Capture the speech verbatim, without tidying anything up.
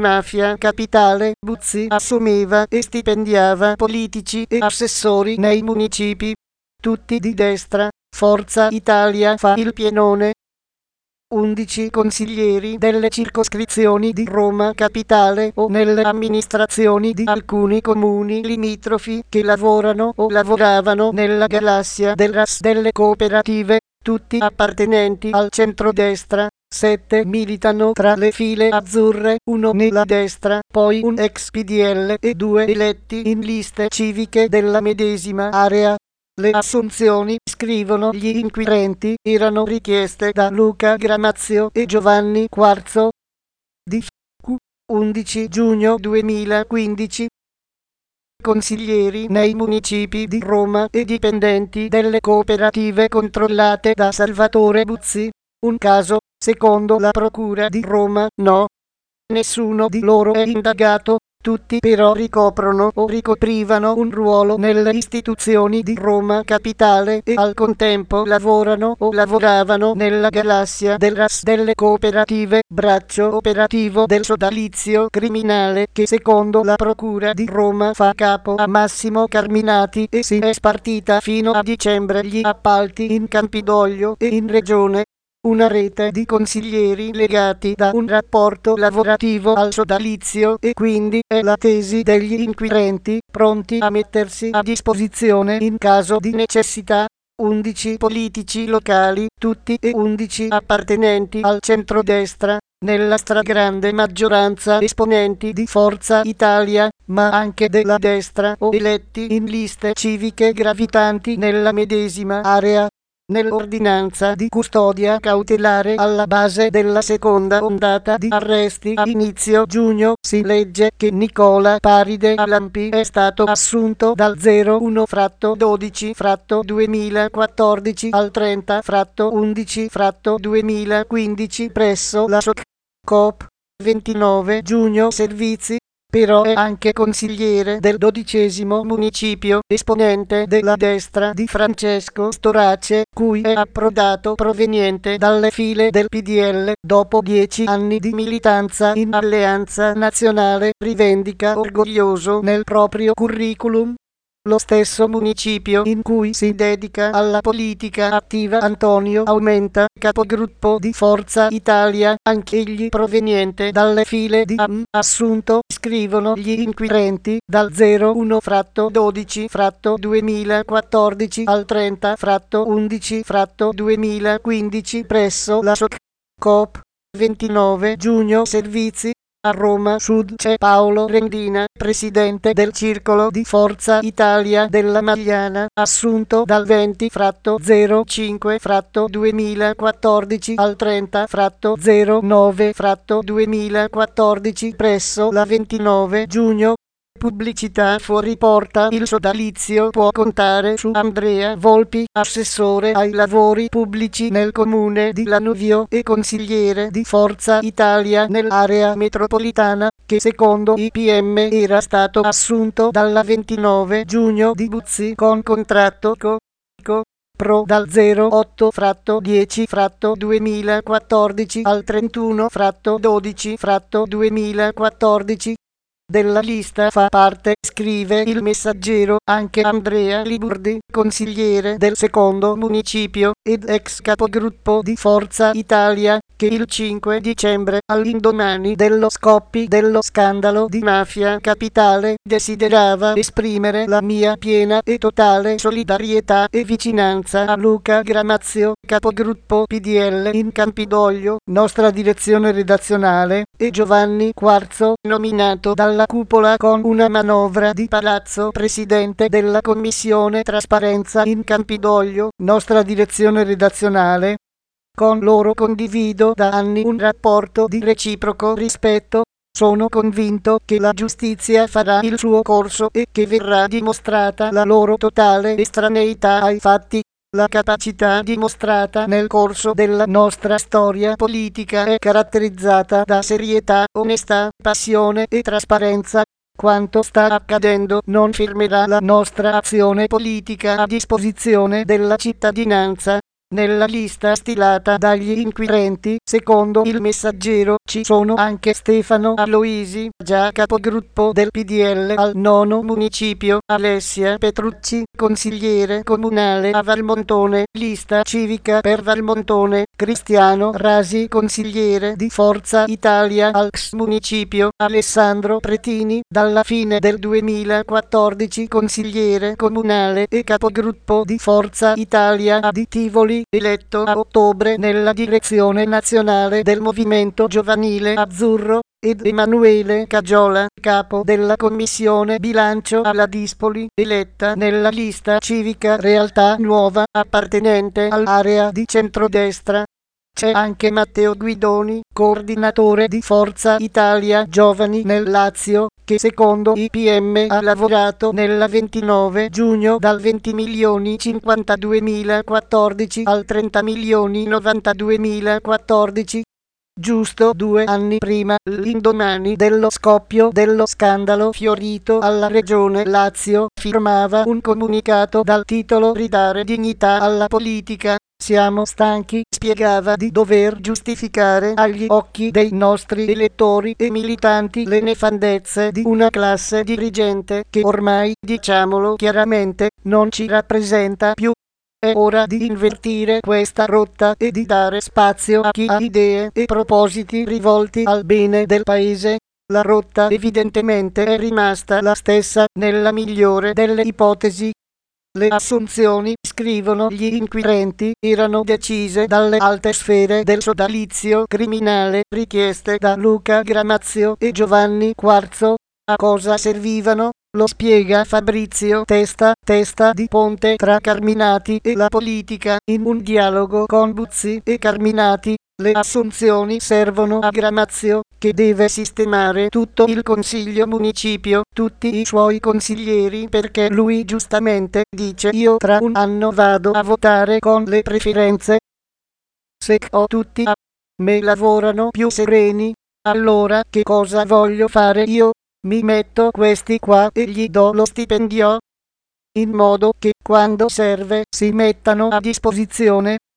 Mafia Capitale, Buzzi assumeva e stipendiava politici e assessori nei municipi, tutti di destra. Forza Italia fa il pienone. undici consiglieri delle circoscrizioni di Roma Capitale o nelle amministrazioni di alcuni comuni limitrofi che lavorano o lavoravano nella galassia del R A S delle cooperative, tutti appartenenti al centrodestra. sette militano tra le file azzurre, uno nella destra, poi un ex P D L e due eletti in liste civiche della medesima area. Le assunzioni, scrivono gli inquirenti, erano richieste da Luca Gramazio e Giovanni Quarzo. Di F Q, undici giugno duemilaquindici. Consiglieri nei municipi di Roma e dipendenti delle cooperative controllate da Salvatore Buzzi. Un caso, secondo la Procura di Roma, no. Nessuno di loro è indagato. Tutti però ricoprono o ricoprivano un ruolo nelle istituzioni di Roma Capitale e al contempo lavorano o lavoravano nella galassia del R A S delle cooperative, braccio operativo del sodalizio criminale che secondo la Procura di Roma fa capo a Massimo Carminati e si è spartita fino a dicembre gli appalti in Campidoglio e in Regione. Una rete di consiglieri legati da un rapporto lavorativo al sodalizio e quindi è la tesi degli inquirenti, pronti a mettersi a disposizione in caso di necessità. undici politici locali, tutti e undici appartenenti al centrodestra, nella stragrande maggioranza esponenti di Forza Italia, ma anche della destra o eletti in liste civiche gravitanti nella medesima area. Nell'ordinanza di custodia cautelare alla base della seconda ondata di arresti a inizio giugno si legge che Nicola Paride Alampi è stato assunto dal zero uno dodici duemilaquattordici al trenta undici duemilaquindici presso la S O C Coop. ventinove giugno servizi. Però è anche consigliere del dodicesimo municipio, esponente della destra di Francesco Storace, cui è approdato proveniente dalle file del P D L, dopo dieci anni di militanza in Alleanza Nazionale, rivendica orgoglioso nel proprio curriculum. Lo stesso municipio in cui si dedica alla politica attiva Antonio Aumenta, capogruppo di Forza Italia, anch'egli proveniente dalle file di A M, assunto, scrivono gli inquirenti, dal zero uno dodici duemilaquattordici al trenta undici duemilaquindici presso la S O C Coop. ventinove giugno servizi. A Roma Sud c'è Paolo Rendina, presidente del circolo di Forza Italia della Magliana, assunto dal venti zero cinque duemilaquattordici al trenta zero nove duemilaquattordici presso la ventinove giugno. Pubblicità fuori porta. Il sodalizio può contare su Andrea Volpi, assessore ai lavori pubblici nel comune di Lanuvio e consigliere di Forza Italia nell'area metropolitana, che secondo i P M era stato assunto dalla ventinove giugno di Buzzi con contratto co. co Pro dal zero otto dieci duemilaquattordici al trentuno dodici duemilaquattordici. Della lista fa parte, scrive il Messaggero, anche Andrea Liburdi, consigliere del secondo municipio ed ex capogruppo di Forza Italia, che il cinque dicembre, all'indomani dello scoppio dello scandalo di Mafia Capitale, desiderava esprimere la mia piena e totale solidarietà e vicinanza a Luca Gramazio, capogruppo P D L in Campidoglio, nostra direzione redazionale, e Giovanni Quarzo, nominato dalla cupola con una manovra di palazzo presidente della commissione trasparenza in Campidoglio, nostra direzione redazionale. Con loro condivido da anni un rapporto di reciproco rispetto. Sono convinto che la giustizia farà il suo corso e che verrà dimostrata la loro totale estraneità ai fatti. La capacità dimostrata nel corso della nostra storia politica è caratterizzata da serietà, onestà, passione e trasparenza. Quanto sta accadendo non fermerà la nostra azione politica a disposizione della cittadinanza. Nella lista stilata dagli inquirenti, secondo il Messaggero, ci sono anche Stefano Aloisi, già capogruppo del P D L al nono municipio, Alessia Petrucci, consigliere comunale a Valmontone, lista civica per Valmontone, Cristiano Rasi, consigliere di Forza Italia al ex municipio, Alessandro Pretini, dalla fine del duemilaquattordici consigliere comunale e capogruppo di Forza Italia a Tivoli, eletto a ottobre nella direzione nazionale del movimento giovanile azzurro, ed Emanuele Cagiola, capo della commissione bilancio alla Dispoli, eletta nella lista civica Realtà Nuova, appartenente all'area di centrodestra. C'è anche Matteo Guidoni, coordinatore di Forza Italia Giovani nel Lazio, che secondo I P M ha lavorato nella ventinove giugno dal venti milioni cinquantaduemilaquattordici al trenta milioni novantaduemilaquattordici, giusto due anni prima, l'indomani dello scoppio dello scandalo fiorito alla Regione Lazio, firmava un comunicato dal titolo Ridare dignità alla politica. Siamo stanchi, spiegava, di dover giustificare agli occhi dei nostri elettori e militanti le nefandezze di una classe dirigente che ormai, diciamolo chiaramente, non ci rappresenta più. È ora di invertire questa rotta e di dare spazio a chi ha idee e propositi rivolti al bene del paese. La rotta evidentemente è rimasta la stessa nella migliore delle ipotesi. Le assunzioni, scrivono gli inquirenti, erano decise dalle alte sfere del sodalizio criminale richieste da Luca Gramazio e Giovanni Quarzo. A cosa servivano? Lo spiega Fabrizio Testa, testa di ponte tra Carminati e la politica, in un dialogo con Buzzi e Carminati. Le assunzioni servono a Gramazio, che deve sistemare tutto il consiglio municipio, tutti i suoi consiglieri, perché lui giustamente dice: io tra un anno vado a votare con le preferenze. Se ho tutti a me lavorano più sereni, allora che cosa voglio fare io? Mi metto questi qua e gli do lo stipendio, in modo che quando serve si mettano a disposizione.